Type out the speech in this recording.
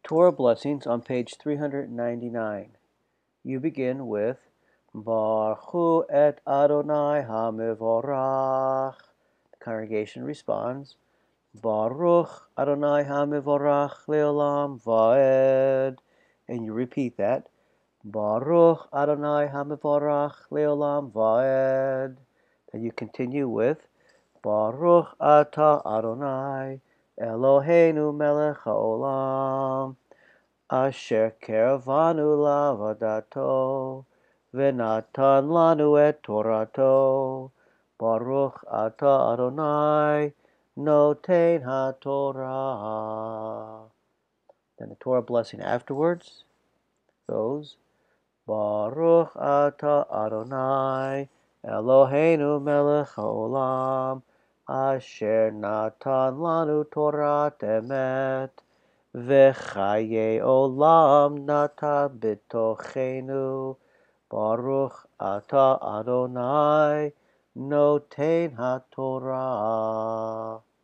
Torah blessings on page 399. You begin with Baruch et Adonai HaMevorach. The congregation responds, Baruch Adonai HaMevorach Leolam Vaed. And you repeat that, Baruch Adonai HaMevorach Leolam Vaed. Then you continue with Baruch Atah Adonai Eloheinu Melech HaOlam Asher Keravanu Lavadato Venatan Lanu et Torato Baruch Atah Adonai Noten HaTorah. Then the Torah blessing afterwards goes Baruch Atah Adonai Eloheinu Melech HaOlam Asher Natan Lanu Torat Emet V'chaye Olam Natan B'tochenu Baruch Atah Adonai Noten HaTorah.